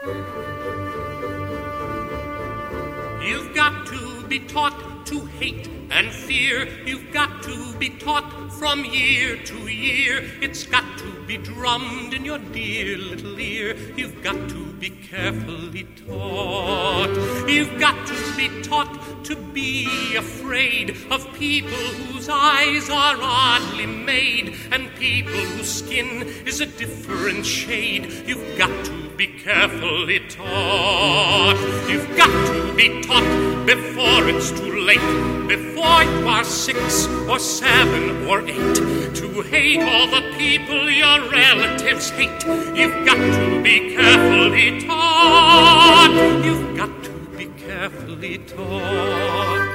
You've got to be taught to hate and fear. You've got to be taught from year to year. It's got to be drummed in your dear little ear. You've got to be carefully taught. You've got to be taught to be afraid of people whose eyes are oddly made and people whose skin is a different shade. You've got to be carefully taught. You've got to be taught before it's too late, before you are 6 or 7 or 8, to hate all the people your relatives hate. You've got to be carefully taught. You've got to be carefully taught.